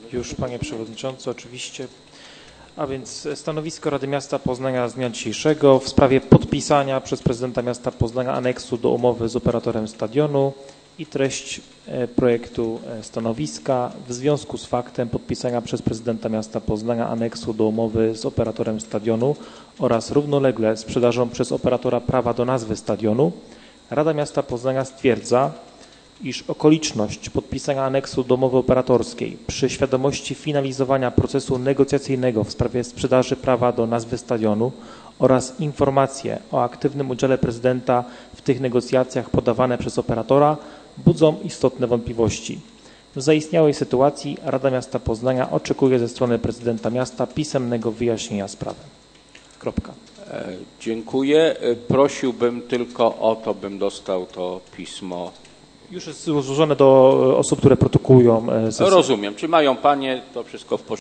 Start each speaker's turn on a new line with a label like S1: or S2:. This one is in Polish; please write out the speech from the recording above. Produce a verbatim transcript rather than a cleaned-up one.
S1: Już, panie przewodniczący, oczywiście. A więc stanowisko Rady Miasta Poznania z dnia dzisiejszego w sprawie podpisania przez prezydenta miasta Poznania aneksu do umowy z operatorem stadionu i treść projektu stanowiska w związku z faktem podpisania przez prezydenta miasta Poznania aneksu do umowy z operatorem stadionu oraz równolegle sprzedażą przez operatora prawa do nazwy stadionu. Rada Miasta Poznania stwierdza, iż okoliczność podpisania aneksu do umowy operatorskiej przy świadomości finalizowania procesu negocjacyjnego w sprawie sprzedaży prawa do nazwy stadionu oraz informacje o aktywnym udziale prezydenta w tych negocjacjach podawane przez operatora budzą istotne wątpliwości. W zaistniałej sytuacji Rada Miasta Poznania oczekuje ze strony prezydenta miasta pisemnego wyjaśnienia sprawy. Kropka.
S2: E, dziękuję. Prosiłbym tylko o to, bym dostał to pismo.
S1: Już jest złożone do osób, które protokują sesję.
S2: Rozumiem. Czy mają panie to wszystko w porządku?